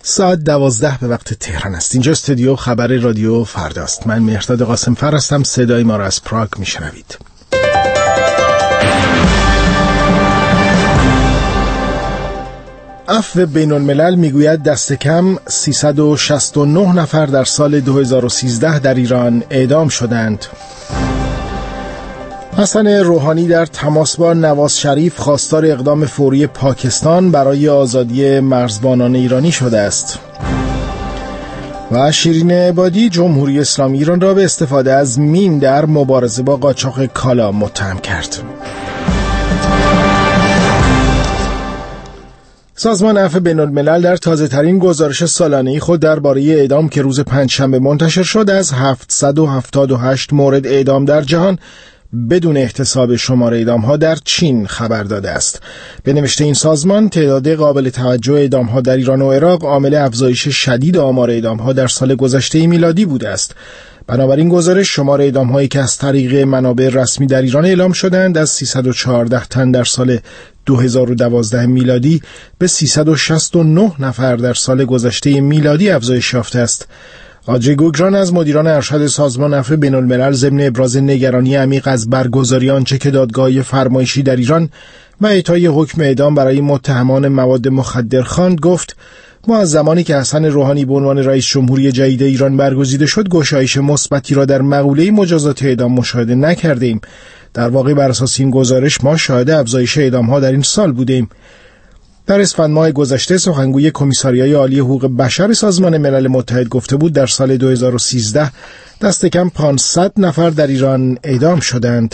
ساعت 12 به وقت تهران است. اینجا استودیو خبر رادیو فرداست. من مهرداد قاسمفر هستم. صدای ما را از پراگ میشنوید. عفو بین الملل میگوید دست کم 369 نفر در سال 2013 در ایران اعدام شدند. حسن روحانی در تماس با نواز شریف خواستار اقدام فوری پاکستان برای آزادی مرزبانان ایرانی شده است. و شیرین عبادی جمهوری اسلامی ایران را به استفاده از مین در مبارزه با قاچاق کالا متهم کرد. سازمان عفو بین الملل در تازه‌ترین گزارش سالانه‌ای خود درباره اعدام که روز پنجشنبه منتشر شد از 778 مورد اعدام در جهان بدون احتساب شماره اعدام‌ها در چین خبر داده است. به نوشته این سازمان تعداد قابل توجه اعدام‌ها در ایران و عراق عامل افزایش شدید آمار اعدام‌ها در سال گذشته میلادی بوده است. بنابراین گزارش شمار اعدام‌هایی که از طریق منابع رسمی در ایران اعلام شدند از 314 تن در سال 2012 میلادی به 369 نفر در سال گذشته میلادی افزایش یافته است. آجی گوگران از مدیران ارشد سازمان عفو بین الملل ضمن ابراز نگرانی عمیق از برگزاری آنچه که دادگاه فرمایشی در ایران و اعطای حکم اعدام برای متهمان مواد مخدر خواند گفت: ما از زمانی که حسن روحانی به عنوان رئیس جمهوری جدید ایران برگزیده شد گشایش مثبتی را در مقوله مجازات اعدام مشاهده نکردیم. در واقع بر اساس این گزارش ما شاهد افزایش اعدام‌ها در این سال بودیم. در اسفند ماه گذشته سخنگوی کمیساریای عالی حقوق بشر سازمان ملل متحد گفته بود در سال 2013 دست کم 500 نفر در ایران اعدام شدند.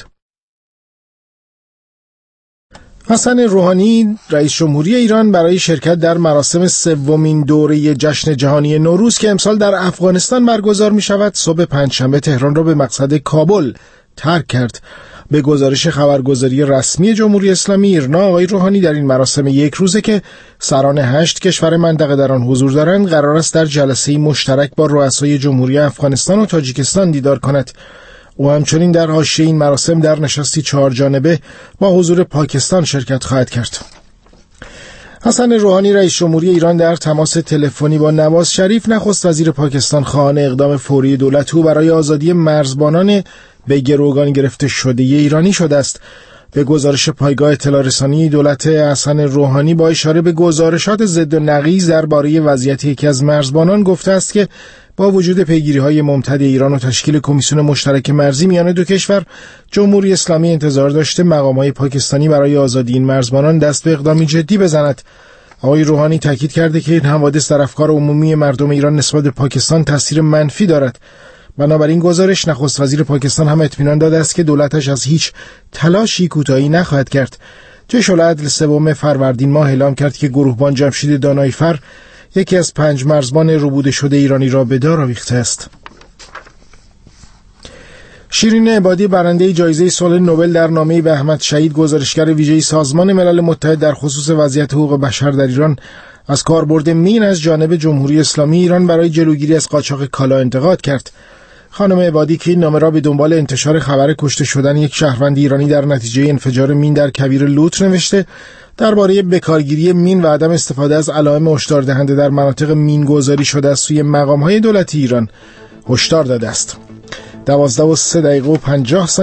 حسن روحانی رئیس جمهوری ایران برای شرکت در مراسم سومین دوره جشن جهانی نوروز که امسال در افغانستان برگزار می شود صبح پنجشنبه تهران را به مقصد کابل ترک کرد. به گزارش خبرگزاری رسمی جمهوری اسلامی ایرنا آقای روحانی در این مراسم یک روزه که سران 8 کشور منطقه در آن حضور دارند قرار است در جلسه‌ای مشترک با رؤسای جمهوری افغانستان و تاجیکستان دیدار کند. او همچنین در حاشیه این مراسم در نشستی 4 جانبه با حضور پاکستان شرکت خواهد کرد. حسن روحانی رئیس جمهوری ایران در تماس تلفنی با نواز شریف نخست وزیر پاکستان خواهان اقدام فوری دولت او برای آزادی مرزبانان به گروگان گرفته شده ایرانی شده است. به گزارش پایگاه اطلاع رسانی دولت حسن روحانی با اشاره به گزارشات ضد و نقیض درباره وضعیت یکی از مرزبانان گفته است که با وجود پیگیری‌های ممتد ایران و تشکیل کمیسیون مشترک مرزی میان دو کشور، جمهوری اسلامی انتظار داشته مقامات پاکستانی برای آزادی این مرزبانان دست به اقدامی جدی بزند. آقای روحانی تاکید کرده که این حوادث در افکار عمومی مردم ایران نسبت به پاکستان تاثیر منفی دارد. بنابراین گزارش نخست وزیر پاکستان هم اطمینان داده است که دولتش از هیچ تلاشی کوتاهی نخواهد کرد. جیش العدل 3 فروردین ماه اعلام کرد که گروهبان جمشید دانایفر یکی از 5 مرزبان ربوده شده ایرانی را به دار آویخته است. شیرین عبادی برنده جایزه صلح نوبل در نامه‌ای به احمد شهید گزارشگر ویژه سازمان ملل متحد در خصوص وضعیت حقوق بشر در ایران از کاربرد مین از جانب جمهوری اسلامی ایران برای جلوگیری از قاچاق کالا انتقاد کرد. خانم عبادی که این نامه را به دنبال انتشار خبر کشته شدن یک شهروند ایرانی در نتیجه انفجار مین در کویر لوط نوشته درباره بکارگیری مین و عدم استفاده از علائم هشدار دهنده در مناطق مین گذاری شده از سوی مقام‌های دولتی ایران هشدار داده است. 12:03 و 50